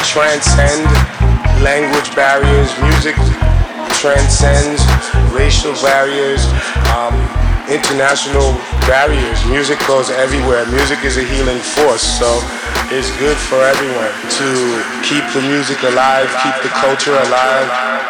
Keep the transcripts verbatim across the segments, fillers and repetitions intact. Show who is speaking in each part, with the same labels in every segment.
Speaker 1: transcend language barriers. Music transcends racial barriers, um, international barriers. Music goes everywhere. Music is a healing force, so it's good for everyone to keep the music alive, keep the culture alive.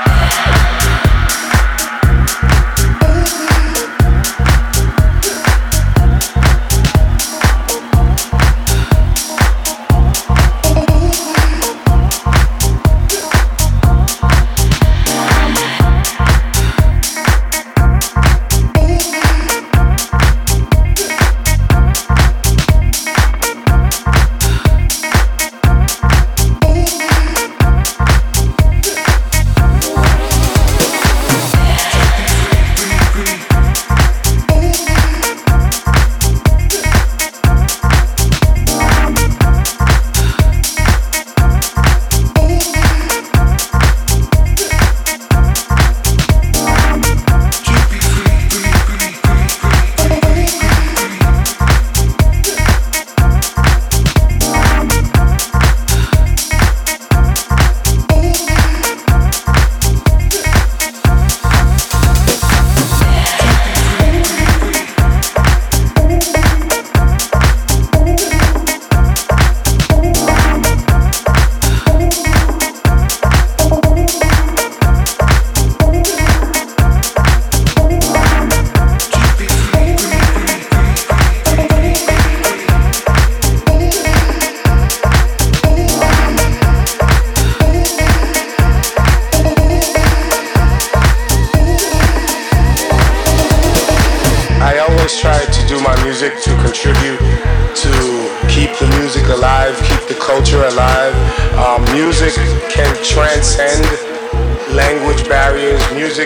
Speaker 1: To contribute to keep the music alive, keep the culture alive. Um, music can transcend language barriers. Music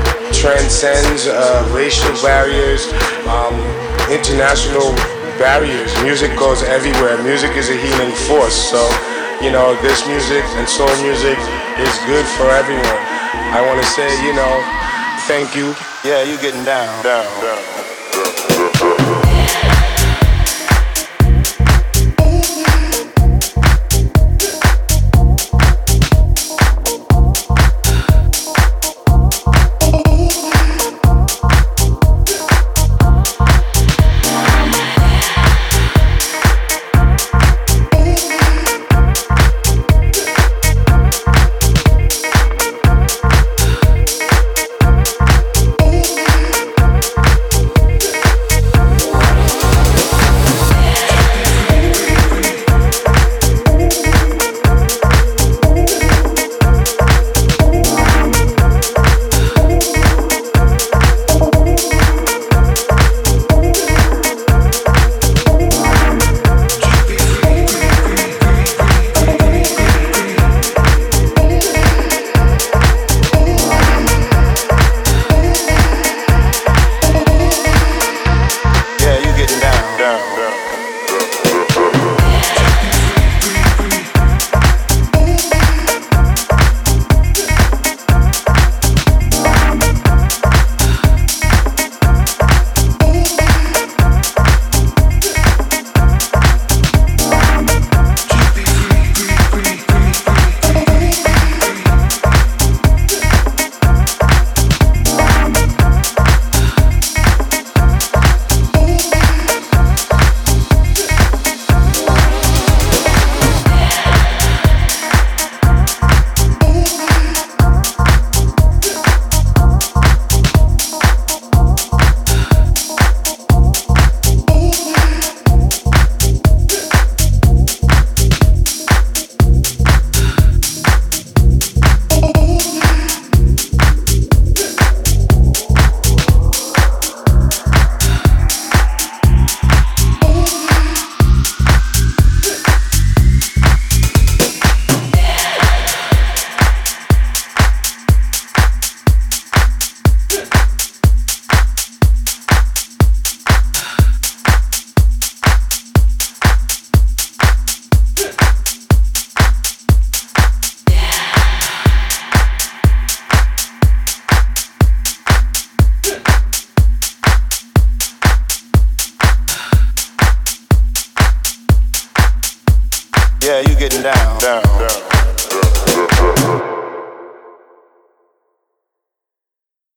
Speaker 1: transcends uh, racial barriers, um, international barriers. Music goes everywhere. Music is a healing force. So, you know, this music and soul music is good for everyone. I want to say, you know, thank you. Yeah, you getting down, down, down. Yeah, you getting down, down, down.
Speaker 2: uh, uh, uh.